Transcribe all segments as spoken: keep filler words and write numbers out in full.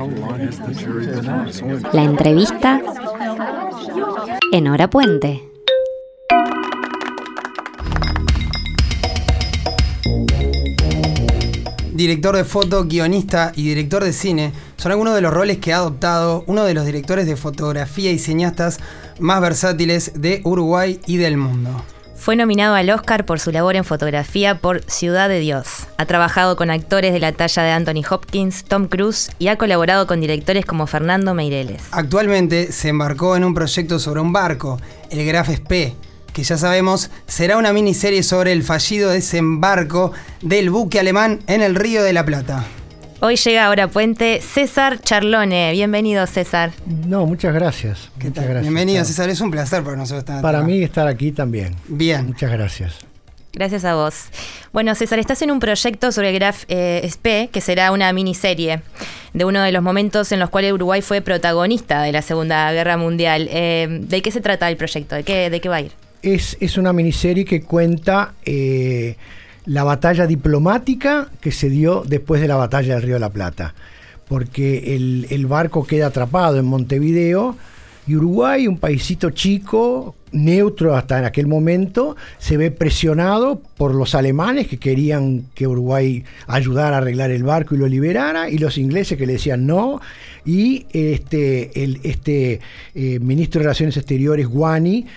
La entrevista en Hora Puente. Director de foto, guionista y director de cine son algunos de los roles que ha adoptado uno de los directores de fotografía y cineastas más versátiles de Uruguay y del mundo. Fue nominado al Oscar por su labor en fotografía por Ciudad de Dios. Ha trabajado con actores de la talla de Anthony Hopkins, Tom Cruise y ha colaborado con directores como Fernando Meireles. Actualmente se embarcó en un proyecto sobre un barco, el Graf Spee, que ya sabemos será una miniserie sobre el fallido desembarco del buque alemán en el Río de la Plata. Hoy llega a Hora Puente César Charlone. Bienvenido, César. No, muchas gracias. ¿Qué muchas tal? gracias. Bienvenido, Claro. César. Es un placer para nosotros estar Para acá. mí estar aquí también. Bien. Muchas gracias. Gracias a vos. Bueno, César, estás en un proyecto sobre el Graf eh, Spee, que será una miniserie de uno de los momentos en los cuales Uruguay fue protagonista de la Segunda Guerra Mundial. Eh, ¿De qué se trata el proyecto? ¿De qué, de qué va a ir? Es, es una miniserie que cuenta eh, la batalla diplomática que se dio después de la batalla del Río de la Plata. Porque el, el barco queda atrapado en Montevideo y Uruguay, un paisito chico, neutro hasta en aquel momento, se ve presionado por los alemanes que querían que Uruguay ayudara a arreglar el barco y lo liberara, y los ingleses que le decían no, y este, el, este eh, ministro de Relaciones Exteriores, Guani,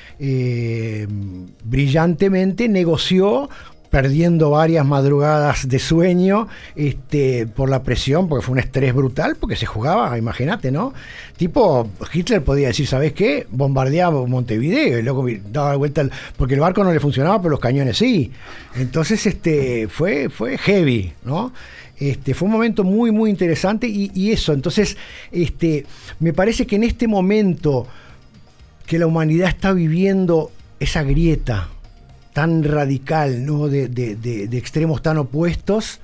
eh, brillantemente negoció, perdiendo varias madrugadas de sueño este, por la presión, porque fue un estrés brutal, porque se jugaba, imagínate, ¿no? Tipo, Hitler podía decir, ¿sabes qué? Bombardeaba Montevideo, y luego daba vuelta, el, porque el barco no le funcionaba, pero los cañones sí. Entonces este, fue, fue heavy, ¿no? Este, fue un momento muy, muy interesante, y, y eso, entonces, este, me parece que en este momento que la humanidad está viviendo esa grieta tan radical, ¿no? de, de, de, de extremos tan opuestos,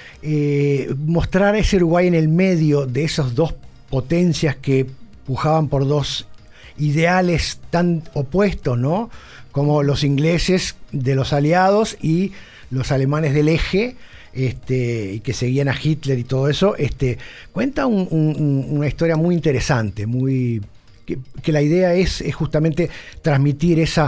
eh, mostrar a ese Uruguay en el medio de esas dos potencias que pujaban por dos ideales tan opuestos, ¿no? Como los ingleses de los aliados y los alemanes del eje, este, y que seguían a Hitler y todo eso, este, cuenta un, un, una historia muy interesante, muy que, que la idea es, es justamente transmitir esa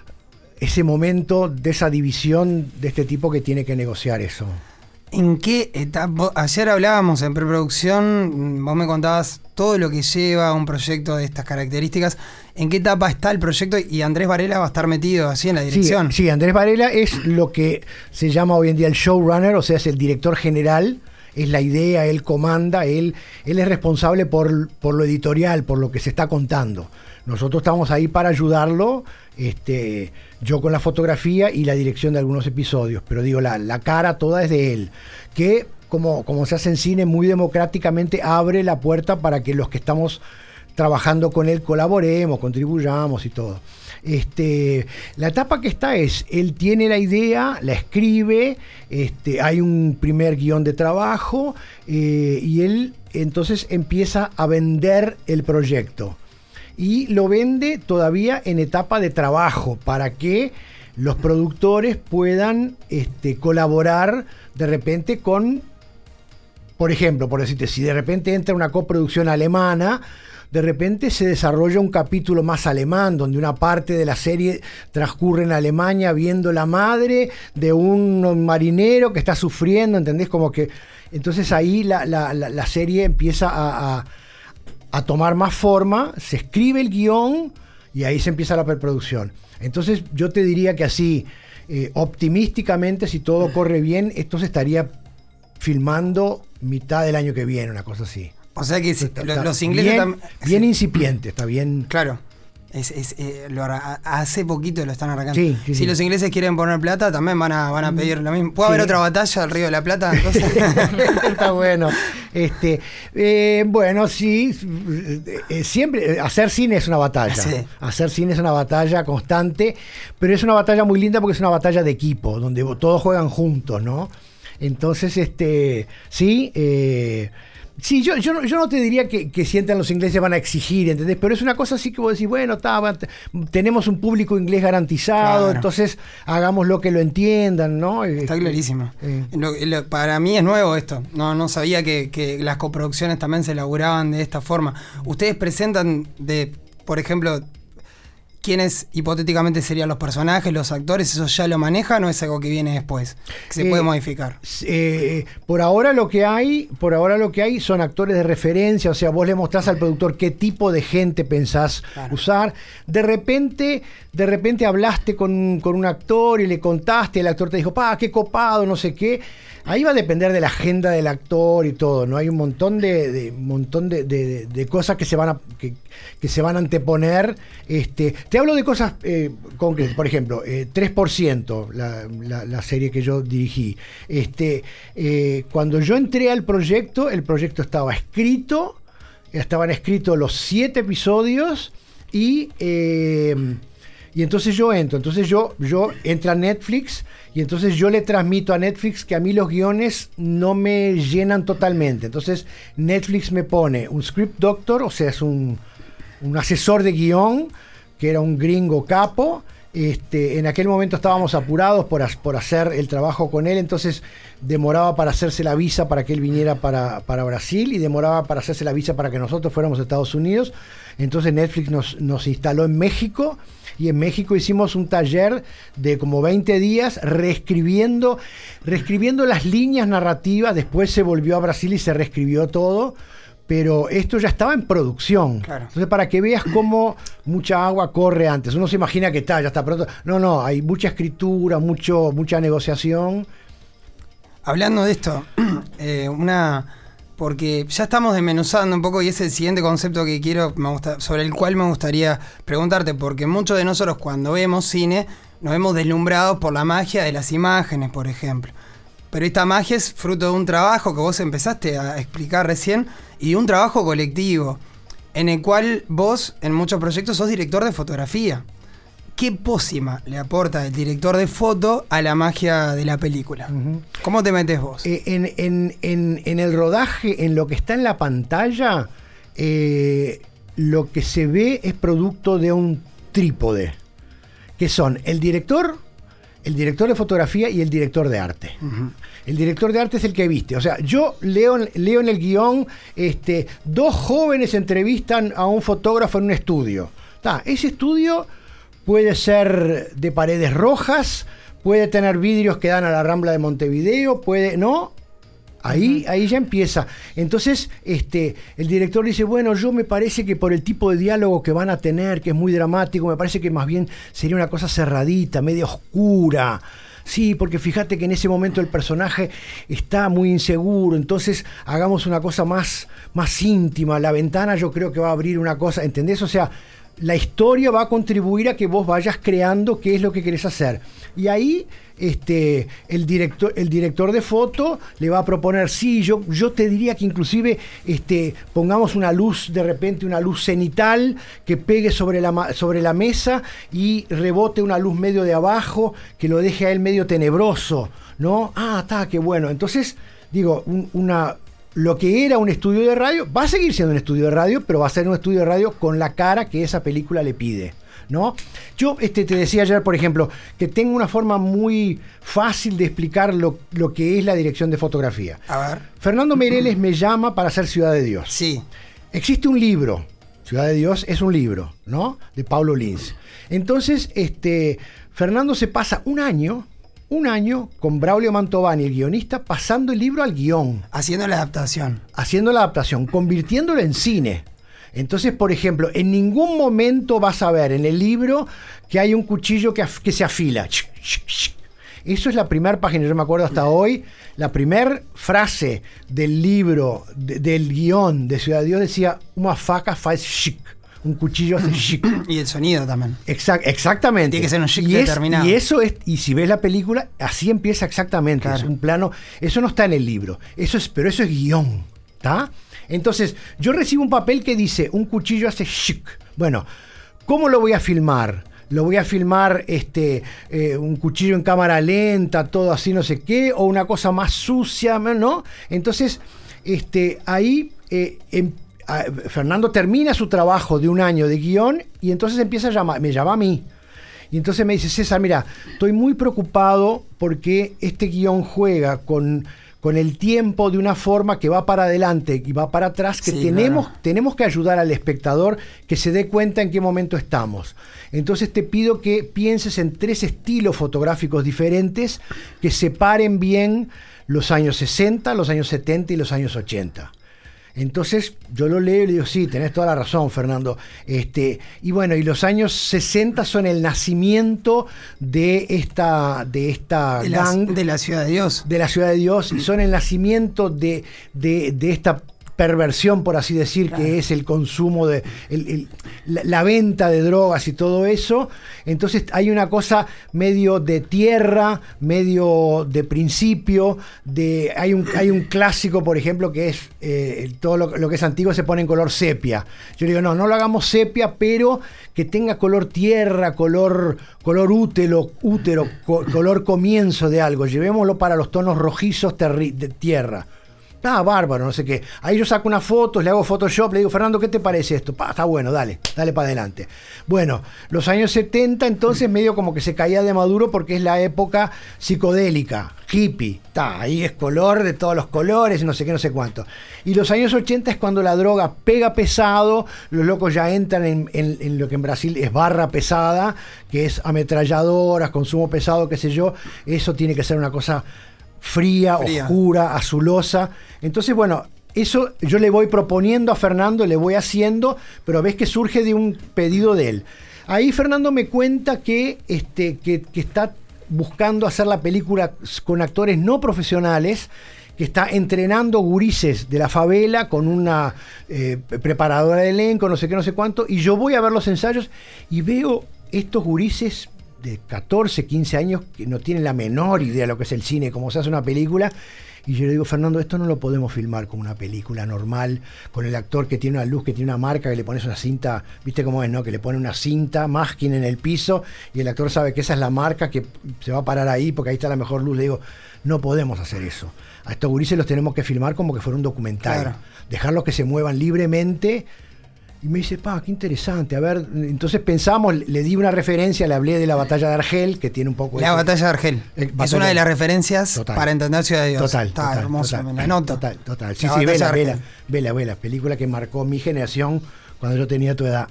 ese momento de esa división de este tipo que tiene que negociar eso. ¿En qué etapa? Ayer hablábamos en preproducción, vos me contabas todo lo que lleva un proyecto de estas características. ¿En qué etapa está el proyecto? Y Andrés Varela va a estar metido así en la dirección. Sí, sí, Andrés Varela es lo que se llama hoy en día el showrunner, o sea, es el director general, es la idea, él comanda, él, él es responsable por, por lo editorial, por lo que se está contando. Nosotros estamos ahí para ayudarlo, este, yo con la fotografía y la dirección de algunos episodios, pero digo, la, la cara toda es de él, que como, como se hace en cine, muy democráticamente abre la puerta para que los que estamos trabajando con él colaboremos, contribuyamos y todo. Este, la etapa que está es, él tiene la idea, la escribe, este, hay un primer guión de trabajo eh, y él entonces empieza a vender el proyecto. Y lo vende todavía en etapa de trabajo para que los productores puedan este, colaborar de repente con, por ejemplo, por decirte, si de repente entra una coproducción alemana, de repente se desarrolla un capítulo más alemán, donde una parte de la serie transcurre en Alemania viendo la madre de un marinero que está sufriendo, ¿entendés? Como que, entonces ahí la, la, la, la serie empieza a... a a tomar más forma, se escribe el guión y ahí se empieza la preproducción. Entonces yo te diría que así, eh, optimísticamente, si todo corre bien, esto se estaría filmando mitad del año que viene, una cosa así. O sea que Está, lo, está los ingleses bien, también... bien incipiente, está bien. Claro. Es, es, eh, lo, hace poquito lo están arrancando. Sí, sí, si sí. los ingleses quieren poner plata, también van a, van a pedir lo mismo. ¿Puede Sí. haber otra batalla del Río de la Plata? Entonces? Está bueno. Este, eh, bueno, sí, eh, siempre hacer cine es una batalla. Sí. Hacer cine es una batalla constante, pero es una batalla muy linda porque es una batalla de equipo, donde todos juegan juntos, ¿no? Entonces, este, sí, eh, Sí, yo, yo, no, yo no te diría que, que sientan los ingleses van a exigir, ¿entendés? Pero es una cosa así que vos decís, bueno, ta, va, tenemos un público inglés garantizado, claro. Entonces hagamos lo que lo entiendan, ¿no? Está eh, clarísimo. Eh. Lo, lo, para mí es nuevo esto. No, no sabía que, que las coproducciones también se elaboraban de esta forma. Ustedes presentan de, por ejemplo, ¿quiénes hipotéticamente serían los personajes, los actores? ¿Eso ya lo manejan o es algo que viene después? Que se eh, puede modificar. Eh, por ahora lo que hay, por ahora lo que hay son actores de referencia, o sea, vos le mostrás al productor qué tipo de gente pensás claro. usar. De repente, de repente hablaste con, con un actor y le contaste, el actor te dijo, pa, qué copado, no sé qué. Ahí va a depender de la agenda del actor y todo, ¿no? Hay un montón de, de montón de, de, de cosas que se van a que, que se van a anteponer. Este, te hablo de cosas eh, concretas, por ejemplo, eh, tres por ciento, la, la, la serie que yo dirigí. Este, eh, cuando yo entré al proyecto, el proyecto estaba escrito, estaban escritos los siete episodios y eh, y entonces yo entro, entonces yo yo entro a Netflix. Y entonces yo le transmito a Netflix que a mí los guiones no me llenan totalmente. Entonces Netflix me pone un script doctor, o sea, es un, un asesor de guión, que era un gringo capo. Este, en aquel momento estábamos apurados por, por hacer el trabajo con él, entonces demoraba para hacerse la visa para que él viniera para, para Brasil y demoraba para hacerse la visa para que nosotros fuéramos a Estados Unidos. Entonces Netflix nos, nos instaló en México. Y en México hicimos un taller de como veinte días reescribiendo, reescribiendo las líneas narrativas. Después se volvió a Brasil y se reescribió todo. Pero esto ya estaba en producción. Claro. Entonces, para que veas cómo mucha agua corre antes. Uno se imagina que está, ya está pronto. No, no, hay mucha escritura, mucho, mucha negociación. Hablando de esto, eh, una... porque ya estamos desmenuzando un poco y es el siguiente concepto que quiero, me gusta, sobre el cual me gustaría preguntarte, porque muchos de nosotros cuando vemos cine nos vemos deslumbrados por la magia de las imágenes, por ejemplo. Pero esta magia es fruto de un trabajo que vos empezaste a explicar recién y de un trabajo colectivo, en el cual vos en muchos proyectos sos director de fotografía. ¿Qué pócima le aporta el director de foto a la magia de la película? Uh-huh. ¿Cómo te metes vos? Eh, en, en, en, en el rodaje, en lo que está en la pantalla, eh, lo que se ve es producto de un trípode, que son el director, el director de fotografía y el director de arte. Uh-huh. El director de arte es el que viste. O sea, yo leo, leo en el guión, este, dos jóvenes entrevistan a un fotógrafo en un estudio. Ta, ese estudio puede ser de paredes rojas, puede tener vidrios que dan a la Rambla de Montevideo, puede, ¿no? Ahí, uh-huh. ahí ya empieza. Entonces, este, el director dice, bueno, yo me parece que por el tipo de diálogo que van a tener, que es muy dramático, me parece que más bien sería una cosa cerradita, media oscura. Sí, porque fíjate que en ese momento el personaje está muy inseguro, entonces hagamos una cosa más, más íntima. La ventana yo creo que va a abrir una cosa, ¿entendés? O sea, la historia va a contribuir a que vos vayas creando qué es lo que querés hacer. Y ahí este, el, director, el director de foto le va a proponer, sí, yo, yo te diría que inclusive este, pongamos una luz, de repente una luz cenital que pegue sobre la, sobre la mesa y rebote una luz medio de abajo que lo deje a él medio tenebroso, ¿no? Ah, está, qué bueno. Entonces, digo, un, una... lo que era un estudio de radio, va a seguir siendo un estudio de radio, pero va a ser un estudio de radio con la cara que esa película le pide, ¿no? Yo este, te decía ayer, por ejemplo, que tengo una forma muy fácil de explicar lo, lo que es la dirección de fotografía. A ver. Fernando Meirelles me llama para hacer Ciudad de Dios. Sí. Existe un libro, Ciudad de Dios es un libro, ¿no? De Paulo Lins. Entonces, este, Fernando se pasa un año... un año con Braulio Mantovani, el guionista, pasando el libro al guión. Haciendo la adaptación. Haciendo la adaptación, convirtiéndolo en cine. Entonces, por ejemplo, en ningún momento vas a ver en el libro que hay un cuchillo que, af- que se afila. Eso es la primera página, yo me acuerdo hasta hoy, la primera frase del libro, de, del guión de Ciudad de Dios decía, una faca faz chic. Un cuchillo hace chic. Y el sonido también. Exact, exactamente. Tiene que ser un chic y determinado. Es, y eso es, y si ves la película, así empieza exactamente. Claro. Es un plano. Eso no está en el libro. Eso es, pero eso es guión. ¿Está? Entonces, yo recibo un papel que dice un cuchillo hace chic. Bueno, ¿cómo lo voy a filmar? Lo voy a filmar este, eh, un cuchillo en cámara lenta, todo así, no sé qué, o una cosa más sucia, ¿no? Entonces, este, ahí eh, em, a, Fernando termina su trabajo de un año de guión y entonces empieza a llamar, me llama a mí. Y entonces me dice, César, mira, estoy muy preocupado porque este guión juega con, con el tiempo de una forma que va para adelante y va para atrás, que sí, tenemos, claro. tenemos que ayudar al espectador que se dé cuenta en qué momento estamos. Entonces te pido que pienses en tres estilos fotográficos diferentes que separen bien los años sesenta, los años setenta y los años ochenta. Entonces yo lo leo y le digo, sí, tenés toda la razón, Fernando. Este, y bueno, y los años sesenta son el nacimiento de esta, de esta de gang. La, de la Ciudad de Dios. De la Ciudad de Dios, y son el nacimiento de, de, de esta perversión, por así decir, claro. que es el consumo de el, el, la, la venta de drogas y todo eso. Entonces hay una cosa medio de tierra, medio de principio, de hay un hay un clásico, por ejemplo, que es eh, todo lo, lo que es antiguo se pone en color sepia. Yo digo, no, no lo hagamos sepia, pero que tenga color tierra, color color útero, útero, co, color comienzo de algo. Llevémoslo para los tonos rojizos terri, de tierra. Ah, bárbaro, no sé qué. Ahí yo saco unas fotos, le hago Photoshop, le digo, Fernando, ¿qué te parece esto? Pa, está bueno, dale, dale para adelante. Bueno, los años setenta, entonces medio como que se caía de maduro porque es la época psicodélica, hippie. Está, ahí es color de todos los colores, no sé qué, no sé cuánto. Y los años ochenta es cuando la droga pega pesado, los locos ya entran en, en, en lo que en Brasil es barra pesada, que es ametralladoras, consumo pesado, qué sé yo. Eso tiene que ser una cosa Fría, fría, oscura, azulosa. Entonces, bueno, eso yo le voy proponiendo a Fernando, le voy haciendo, pero ves que surge de un pedido de él. Ahí Fernando me cuenta que, este, que, que está buscando hacer la película con actores no profesionales, que está entrenando gurises de la favela con una eh, preparadora de elenco, no sé qué, no sé cuánto, y yo voy a ver los ensayos y veo estos gurises de catorce, quince años que no tienen la menor idea de lo que es el cine, cómo se hace una película, y yo le digo, Fernando, esto no lo podemos filmar como una película normal, con el actor que tiene una luz, que tiene una marca, que le pones una cinta, viste cómo es, ¿no? Que le pone una cinta, masking en el piso, y el actor sabe que esa es la marca, que se va a parar ahí, porque ahí está la mejor luz. Le digo, no podemos hacer eso. A estos gurises los tenemos que filmar como que fuera un documental, claro. Dejarlos que se muevan libremente. Y me dice, pa, qué interesante. A ver, entonces pensamos, le di una referencia, le hablé de la batalla de Argel, que tiene un poco... La ese, batalla de Argel. Eh, es una de las referencias total, para entender Ciudad de Dios. Total, Está total, hermoso, total, me la nota. Total, total. Sí, la sí, vela, vela, vela, vela. Película que marcó mi generación cuando yo tenía tu edad.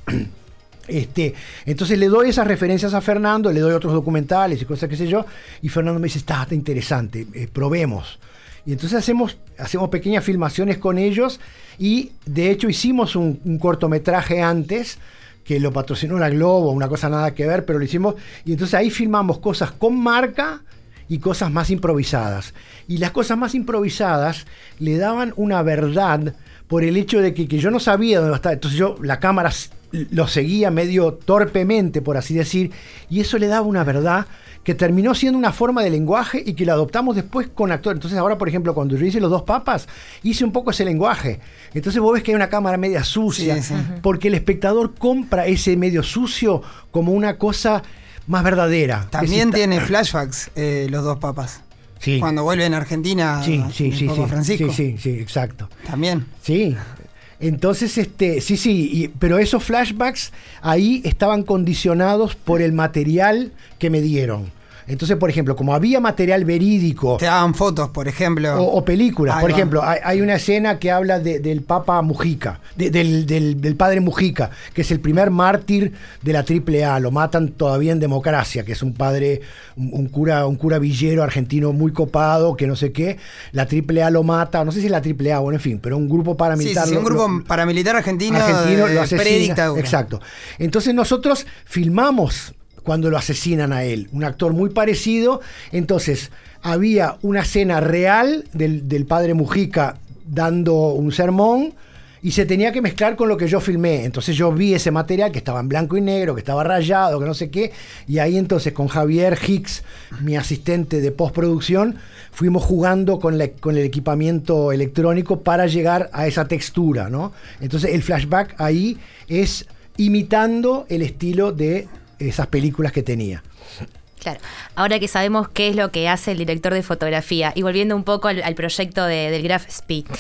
Este, entonces le doy esas referencias a Fernando, le doy otros documentales y cosas que sé yo, y Fernando me dice, está, está interesante, eh, probemos. Y entonces hacemos, hacemos pequeñas filmaciones con ellos, y de hecho hicimos un, un cortometraje antes, que lo patrocinó la Globo, una cosa nada que ver, pero lo hicimos, y entonces ahí filmamos cosas con marca y cosas más improvisadas. Y las cosas más improvisadas le daban una verdad por el hecho de que, que yo no sabía dónde estaba. Entonces yo, la cámara lo seguía medio torpemente, por así decir, y eso le daba una verdad que terminó siendo una forma de lenguaje y que lo adoptamos después con actores. Entonces ahora, por ejemplo, cuando yo hice Los Dos Papas, hice un poco ese lenguaje. Entonces vos ves que hay una cámara media sucia, sí, sí. porque el espectador compra ese medio sucio como una cosa más verdadera. También tiene flashbacks eh, Los Dos Papas. Sí. Cuando vuelven a Argentina, sí, sí, sí, Papa sí, Francisco. Sí, sí, sí, exacto. También. Sí. Entonces, este, sí, sí, y, pero esos flashbacks ahí estaban condicionados por el material que me dieron. Entonces, por ejemplo, como había material verídico... Te daban fotos, por ejemplo. O, o películas. Ahí por va. ejemplo, hay, hay una escena que habla de, del Papa Mujica, de, del, del, del padre Mujica, que es el primer mártir de la triple A. Lo matan todavía en democracia, que es un padre, un, un cura un cura villero argentino muy copado, que no sé qué. La triple A lo mata, no sé si es la triple A, bueno, en fin, pero un grupo paramilitar... Sí, sí, lo, un grupo lo, paramilitar argentino, argentino lo asesina. Predictadura. Exacto. Entonces nosotros filmamos... cuando lo asesinan a él, un actor muy parecido. Entonces había una escena real del, del padre Mujica dando un sermón y se tenía que mezclar con lo que yo filmé. Entonces yo vi ese material que estaba en blanco y negro, que estaba rayado, que no sé qué, y ahí entonces con Javier Hicks, mi asistente de postproducción, fuimos jugando con, la, con el equipamiento electrónico para llegar a esa textura, ¿no? Entonces el flashback ahí es imitando el estilo de esas películas que tenía. Claro, ahora que sabemos qué es lo que hace el director de fotografía, y volviendo un poco al, al proyecto de, del Graf Spee,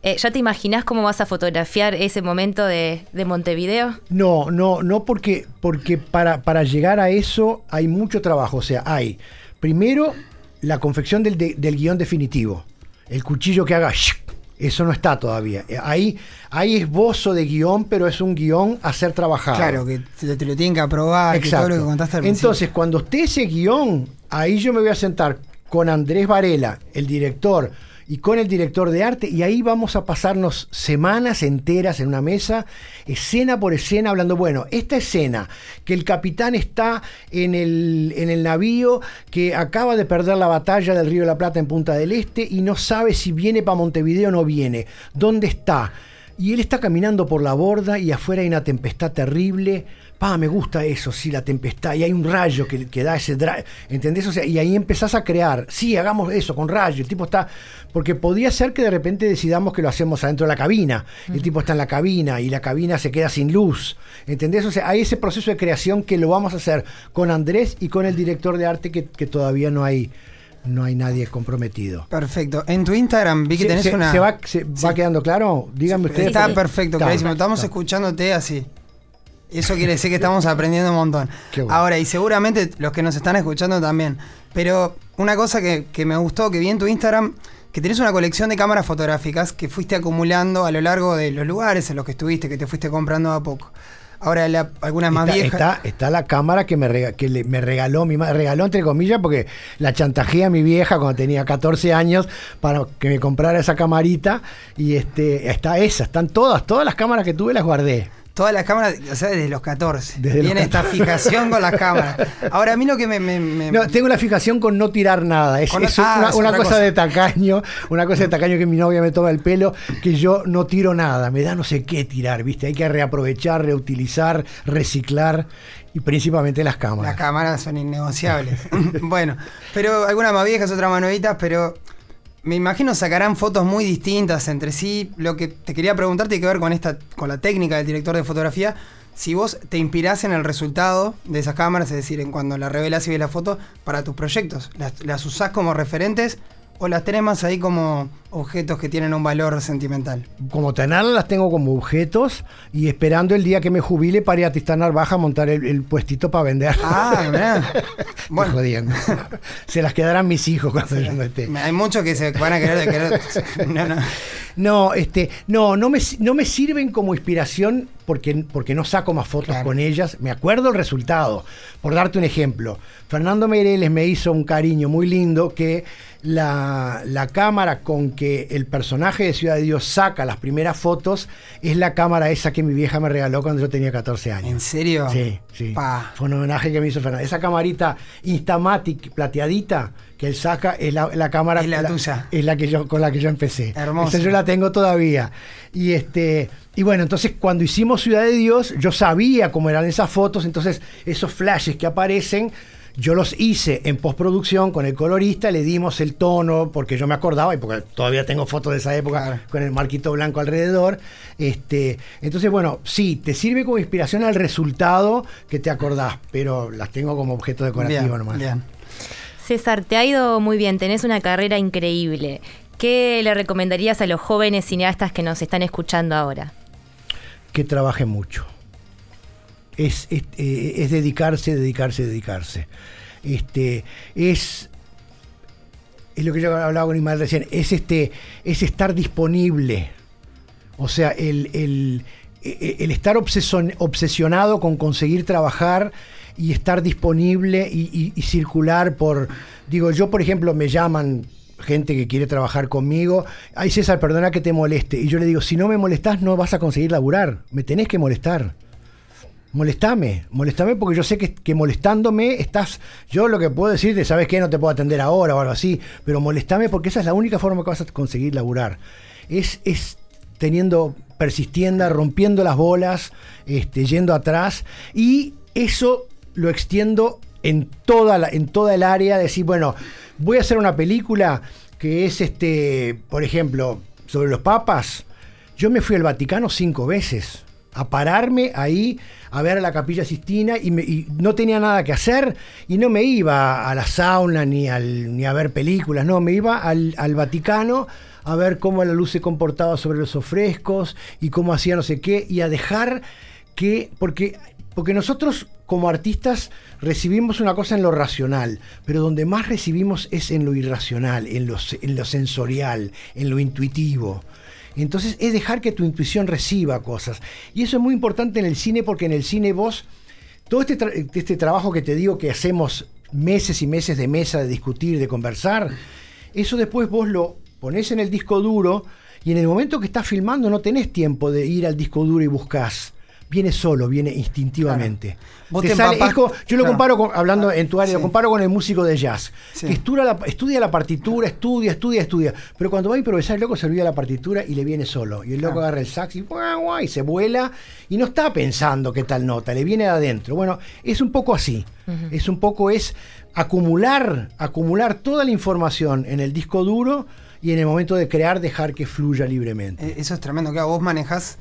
Eh, ¿Ya te imaginás cómo vas a fotografiar ese momento de, de Montevideo? No, no, no, porque, porque para, para llegar a eso hay mucho trabajo. O sea, hay primero la confección del, de, del guión definitivo. El cuchillo que haga... Eso no está todavía. Hay, hay esbozo de guión, pero es un guión a ser trabajado. Claro, que te, te lo tienen que aprobar, que todo lo que contaste al principio. Entonces, cuando esté ese guión, ahí yo me voy a sentar con Andrés Varela, el director, y con el director de arte, y ahí vamos a pasarnos semanas enteras en una mesa, escena por escena, hablando, bueno, esta escena, que el capitán está en el, en el navío, que acaba de perder la batalla del Río de la Plata en Punta del Este, y no sabe si viene para Montevideo o no viene, ¿dónde está? Y él está caminando por la borda y afuera hay una tempestad terrible. Pa, me gusta eso, sí, la tempestad. Y hay un rayo que, que da ese... Dra- ¿Entendés? O sea, y ahí empezás a crear. Sí, hagamos eso con rayo. El tipo está... Porque podría ser que de repente decidamos que lo hacemos adentro de la cabina. El tipo está en la cabina y la cabina se queda sin luz. ¿Entendés? O sea, hay ese proceso de creación que lo vamos a hacer con Andrés y con el director de arte que, que todavía no hay... No hay nadie comprometido. Perfecto. En tu Instagram vi que se, tenés se, una... ¿Se va, se sí. va quedando claro? Díganme ustedes. Está sí. perfecto, Está, clarísimo. está, Estamos está. escuchándote así. Eso quiere decir que estamos aprendiendo un montón. Qué bueno. Ahora, y seguramente los que nos están escuchando también. Pero una cosa que, que me gustó, que vi en tu Instagram, que tenés una colección de cámaras fotográficas que fuiste acumulando a lo largo de los lugares en los que estuviste, que te fuiste comprando a poco. Ahora, la, algunas más está, viejas... Está, está la cámara que me, rega, que le, me regaló mi madre, regaló entre comillas, porque la chantajeé a mi vieja cuando tenía catorce años para que me comprara esa camarita. Y este está esa, están todas, todas las cámaras que tuve las guardé. Todas las cámaras, o sea, desde los catorce. Desde Tiene los esta fijación con las cámaras. Ahora, a mí lo que me... me, me No, tengo la fijación con no tirar nada. Es, Con- es ah, una, es una otra cosa cosa. de tacaño, una cosa de tacaño que mi novia me toma el pelo, que yo no tiro nada. Me da no sé qué tirar, ¿viste? Hay que reaprovechar, reutilizar, reciclar, y principalmente las cámaras. Las cámaras son innegociables. Bueno, pero algunas más viejas, otras más nuevitas, pero me imagino sacarán fotos muy distintas entre sí. Lo que te quería preguntar tiene que ver con esta, con la técnica del director de fotografía. Si vos te inspirás en el resultado de esas cámaras, es decir, en cuando las revelás y ves la foto, para tus proyectos, ¿las, las usás como referentes o las tenés más ahí como objetos que tienen un valor sentimental? Como tenerlas las tengo como objetos y esperando el día que me jubile para ir a Tristán Baja a montar el, el puestito para vender. Ah, mirá. Bueno. Jodiendo. Se las quedarán mis hijos cuando yo no esté. Hay muchos que se van a querer de querer. No, no. No, este, no, no me, no me sirven como inspiración porque, porque no saco más fotos Claro. con ellas. Me acuerdo el resultado. Por darte un ejemplo, Fernando Meireles me hizo un cariño muy lindo que la, la cámara con que el personaje de Ciudad de Dios saca las primeras fotos es la cámara esa que mi vieja me regaló cuando yo tenía catorce años. ¿En serio? Sí, sí. Pa. Fue un homenaje que me hizo Fernando. Esa camarita Instamatic plateadita que él saca es la, la cámara Es la tuya. es la que yo con la que yo empecé. Hermoso. Esa yo la tengo todavía. Y este y bueno, entonces cuando hicimos Ciudad de Dios, yo sabía cómo eran esas fotos, entonces esos flashes que aparecen yo los hice en postproducción con el colorista, le dimos el tono, porque yo me acordaba, y porque todavía tengo fotos de esa época Claro. con el marquito blanco alrededor. Este, entonces, bueno, sí, te sirve como inspiración al resultado que te acordás, pero las tengo como objeto decorativo Bien, nomás. bien. César, te ha ido muy bien, tenés una carrera increíble. ¿Qué le recomendarías a los jóvenes cineastas que nos están escuchando ahora? Que trabaje mucho. Es, es, eh, es dedicarse, dedicarse, dedicarse. Este, es, es lo que yo hablaba con Ismael recién, es, este, es estar disponible. O sea, el, el, el estar obsesion, obsesionado con conseguir trabajar y estar disponible y, y, y circular por... Digo, yo por ejemplo me llaman gente que quiere trabajar conmigo. Ay, César, perdona que te moleste. Y yo le digo, si no me molestás no vas a conseguir laburar. Me tenés que molestar. Molestame, molestame porque yo sé que, que molestándome estás... Yo lo que puedo decirte, ¿sabes qué? No te puedo atender ahora o algo así, pero molestame porque esa es la única forma que vas a conseguir laburar. Es, es teniendo, persistiendo, rompiendo las bolas, este, yendo atrás, y eso lo extiendo en toda, la, en toda el área, de decir, bueno, voy a hacer una película que es, este, por ejemplo, sobre los papas. Yo me fui al Vaticano cinco veces a pararme ahí a ver a la Capilla Sistina y, me, y no tenía nada que hacer y no me iba a la sauna ni, al, ni a ver películas, no, me iba al, al Vaticano a ver cómo la luz se comportaba sobre los frescos y cómo hacía no sé qué, y a dejar que, porque, porque nosotros como artistas recibimos una cosa en lo racional, pero donde más recibimos es en lo irracional, en lo, en lo sensorial, en lo intuitivo. Entonces es dejar que tu intuición reciba cosas. Y eso es muy importante en el cine, porque en el cine vos, todo este, tra este trabajo que te digo que hacemos meses y meses de mesa, de discutir, de conversar, eso después vos lo ponés en el disco duro, y en el momento que estás filmando no tenés tiempo de ir al disco duro y buscás. Viene solo, viene instintivamente. Claro. Vos te te sale, es como, yo lo claro. comparo, con, hablando en tu área, sí. lo comparo con el músico de jazz, sí. que estudia la, estudia la partitura, estudia, estudia, estudia, pero cuando va a improvisar el loco se olvida la partitura y le viene solo. Y el loco claro. agarra el sax y, guau, guau, y se vuela y no está pensando qué tal nota, le viene de adentro. Bueno, es un poco así. Uh-huh. Es un poco es acumular, acumular toda la información en el disco duro y en el momento de crear dejar que fluya libremente. Eso es tremendo, que vos manejás,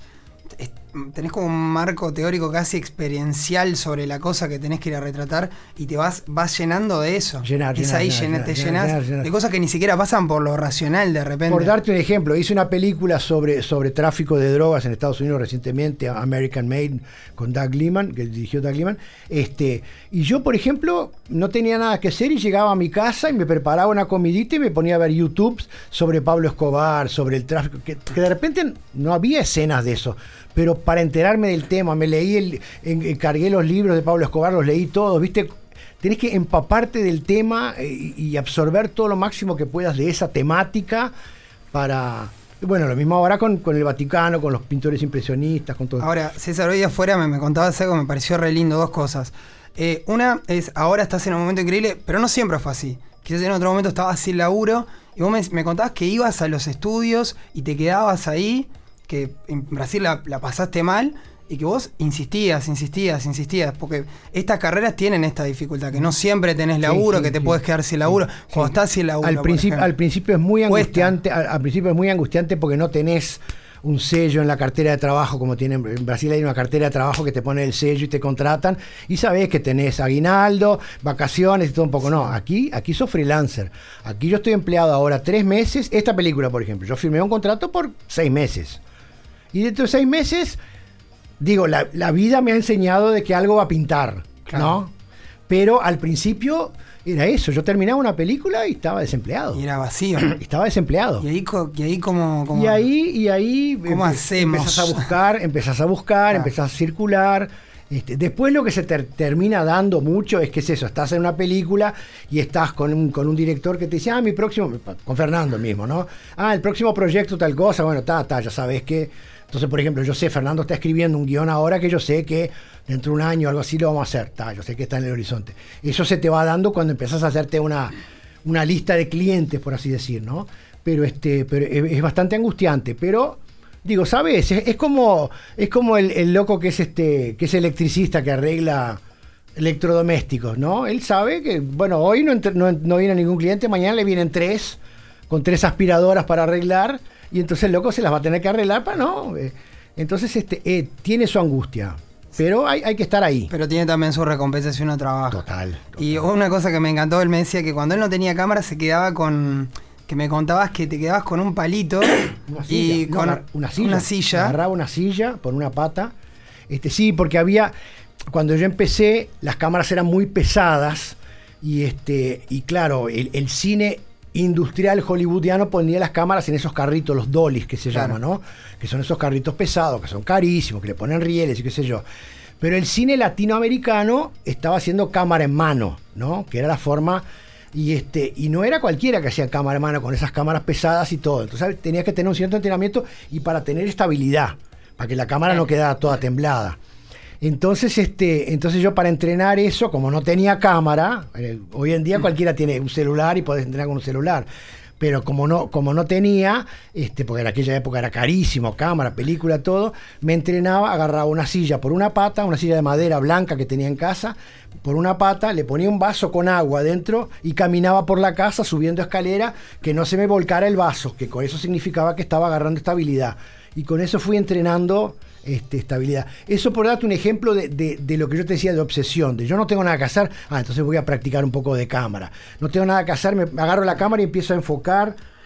tenés como un marco teórico casi experiencial sobre la cosa que tenés que ir a retratar y te vas, vas llenando de eso. Llenar, es llenar, ahí, llenar, llenar, te llenar, llenás llenar, llenar. de cosas que ni siquiera pasan por lo racional de repente. Por darte un ejemplo, hice una película sobre, sobre tráfico de drogas en Estados Unidos recientemente, American Made, con Doug Liman, que dirigió Doug Liman. Este, y yo, por ejemplo, no tenía nada que hacer y llegaba a mi casa y me preparaba una comidita y me ponía a ver YouTube sobre Pablo Escobar, sobre el tráfico, que, que de repente no había escenas de eso. Pero para enterarme del tema, me leí, el, encargué los libros de Pablo Escobar, los leí todos, ¿viste? Tenés que empaparte del tema y, y absorber todo lo máximo que puedas de esa temática para... Bueno, lo mismo ahora con, con el Vaticano, con los pintores impresionistas, con todo. Ahora, César, hoy afuera me, me contabas algo que me pareció re lindo, dos cosas. Eh, una es, ahora estás en un momento increíble, pero no siempre fue así. Quizás en otro momento estabas sin laburo y vos me, me contabas que ibas a los estudios y te quedabas ahí, que en Brasil la, la pasaste mal y que vos insistías, insistías, insistías, porque estas carreras tienen esta dificultad, que no siempre tenés laburo, sí, sí, que te sí, puedes quedar sin laburo, sí, cuando sí. estás sin laburo. Al, principio, al principio es muy angustiante, al, al principio es muy angustiante porque no tenés un sello en la cartera de trabajo, como tienen en Brasil hay una cartera de trabajo que te pone el sello y te contratan, y sabés que tenés aguinaldo, vacaciones y todo un poco. No, aquí, aquí sos freelancer. Aquí yo estoy empleado ahora tres meses. Esta película, por ejemplo, yo firmé un contrato por seis meses. Y dentro de seis meses, digo, la, la vida me ha enseñado de que algo va a pintar, claro. ¿no? Pero al principio era eso, yo terminaba una película y estaba desempleado. Y era vacío. Estaba desempleado. Y ahí, y ahí como, como... Y ahí, y ahí ¿cómo hacemos? Empezás a buscar, empezás a buscar, claro. empezás a circular. Este, después lo que se ter, termina dando mucho es que es eso, estás en una película y estás con un, con un director que te dice, ah, mi próximo, con Fernando mismo, ¿no? Ah, el próximo proyecto tal cosa, bueno, ta, ta, ya sabes que... Entonces, por ejemplo, yo sé, Fernando está escribiendo un guión ahora que yo sé que dentro de un año o algo así lo vamos a hacer. Ta, yo sé que está en el horizonte. Eso se te va dando cuando empezás a hacerte una, una lista de clientes, por así decir, ¿no? Pero, este, pero es, es bastante angustiante. Pero, digo, ¿sabes? Es, es como, es como el, el loco que es, este, que es electricista, que arregla electrodomésticos, ¿no? Él sabe que, bueno, hoy no, entre, no, no viene ningún cliente, mañana le vienen tres, con tres aspiradoras para arreglar. Y entonces el loco se las va a tener que arreglar para no. Eh, entonces este eh, tiene su angustia. Pero hay, hay que estar ahí. Pero tiene también su recompensa si uno trabaja. Total, total. Y una cosa que me encantó, él me decía que cuando él no tenía cámara se quedaba con... Que me contabas que te quedabas con un palito una silla, y con no, una silla. Una silla. Agarraba una silla por una pata. Este, sí, porque había... Cuando yo empecé, las cámaras eran muy pesadas. Y, este, y claro, el, el cine... industrial hollywoodiano ponía las cámaras en esos carritos, los dollies que se claro. llaman, ¿no? Que son esos carritos pesados, que son carísimos, que le ponen rieles y qué sé yo. Pero el cine latinoamericano estaba haciendo cámara en mano, ¿no? Que era la forma... Y, este, y no era cualquiera que hacía cámara en mano con esas cámaras pesadas y todo. Entonces tenías que tener un cierto entrenamiento y para tener estabilidad, para que la cámara no quedara toda temblada. Entonces, este, entonces yo para entrenar eso, como no tenía cámara, eh, hoy en día cualquiera tiene un celular y podés entrenar con un celular, pero como no, como no tenía, este, porque en aquella época era carísimo, cámara, película, todo, me entrenaba, agarraba una silla por una pata, una silla de madera blanca que tenía en casa, por una pata, le ponía un vaso con agua dentro y caminaba por la casa subiendo escalera, que no se me volcara el vaso, que con eso significaba que estaba agarrando estabilidad. Y con eso fui entrenando este, estabilidad. Eso por darte un ejemplo de, de, de lo que yo te decía de obsesión, de yo no tengo nada que hacer, ah, entonces voy a practicar un poco de cámara. No tengo nada que hacer, me agarro la cámara y empiezo a enfocar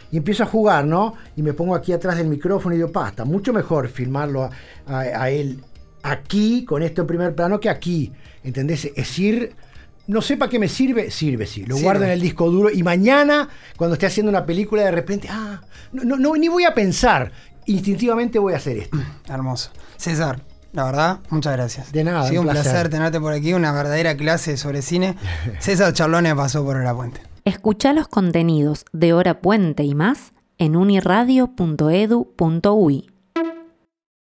y empiezo a jugar, ¿no? Y me pongo aquí atrás del micrófono y digo, pa, está mucho mejor filmarlo a, a, a él aquí, con esto en primer plano, que aquí, ¿entendés? Es decir, no sé para qué me sirve, sirve, sí. Lo Sirve. guardo en el disco duro y mañana, cuando esté haciendo una película, de repente, ah, no, no, no, ni voy a pensar, instintivamente voy a hacer esto. Hermoso. César, la verdad, muchas gracias. De nada, Ha sido un un placer. placer tenerte por aquí, una verdadera clase sobre cine. César Charlone pasó por Hora Puente. Escuchá los contenidos de Hora Puente y más en uniradio punto edu punto uy.